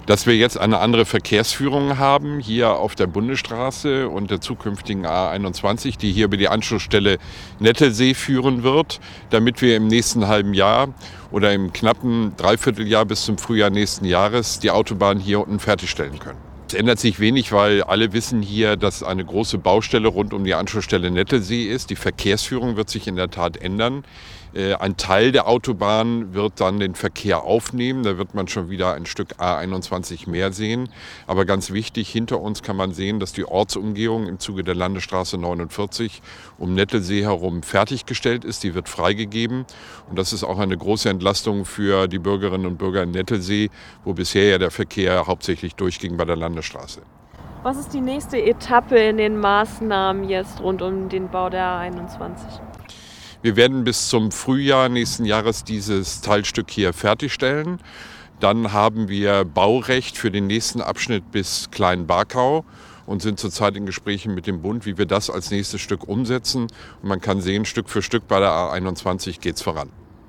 Dass wir jetzt eine andere Verkehrsführung haben, hier auf der Bundesstraße und der zukünftigen A21, die hier über die Anschlussstelle Nettelsee führen wird, damit wir im nächsten halben Jahr oder im knappen Dreivierteljahr bis zum Frühjahr nächsten Jahres die Autobahn hier unten fertigstellen können. Es ändert sich wenig, weil alle wissen hier, dass eine große Baustelle rund um die Anschlussstelle Nettelsee ist. Die Verkehrsführung wird sich in der Tat ändern. Ein Teil der Autobahn wird dann den Verkehr aufnehmen. Da wird man schon wieder ein Stück A21 mehr sehen. Aber ganz wichtig, hinter uns kann man sehen, dass die Ortsumgehung im Zuge der Landesstraße 49 um Nettelsee herum fertiggestellt ist. Die wird freigegeben. Und das ist auch eine große Entlastung für die Bürgerinnen und Bürger in Nettelsee, wo bisher ja der Verkehr hauptsächlich durchging bei der Landesstraße. Was ist die nächste Etappe in den Maßnahmen jetzt rund um den Bau der A21? Wir werden bis zum Frühjahr nächsten Jahres dieses Teilstück hier fertigstellen. Dann haben wir Baurecht für den nächsten Abschnitt bis Kleinbarkau und sind zurzeit in Gesprächen mit dem Bund, wie wir das als nächstes Stück umsetzen. Und man kann sehen, Stück für Stück bei der A21 geht es voran.